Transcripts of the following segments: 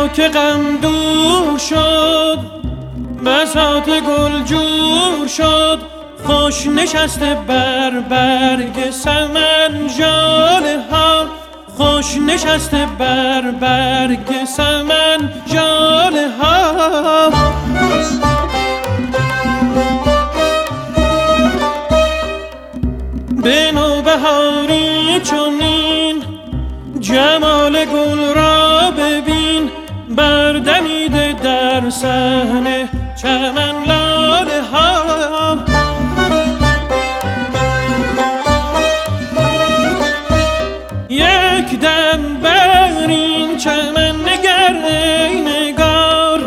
که غم دور شد، بساط گل جور شد، خوش نشسته بر برگ سمن ژاله ها، خوش نشسته بر برگ سمن ژاله ها. به نوبهاری چنین جمال گل را ببین، بردمیده در صحن چمن لاله ها. یک دم بر این چمن نگر ای نگار،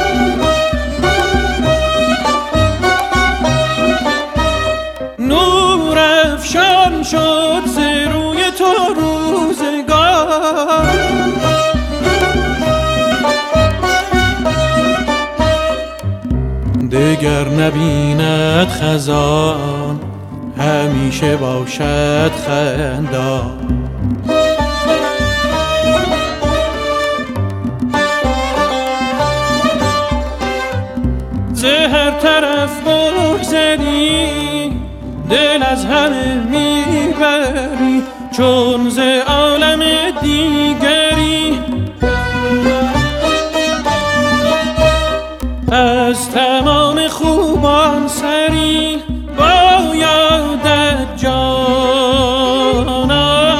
نور افشان شد ز روی تو روزگار. دگر نبیند خزان، همیشه باشد خندان. ز هر طرف بگذری، دل از همه میبری، چون ز عالم دیگری. از تمام خوبان سری بایدت جانان،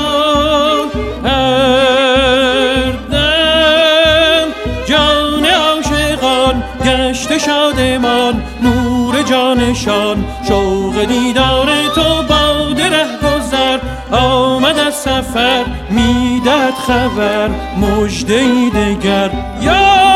هر دم جان عاشقان گشته شادمان، نور جانشان شوق دیدار تو باد رهگذر. آمد از سفر میداد خبر، مژده‌ای دگر یا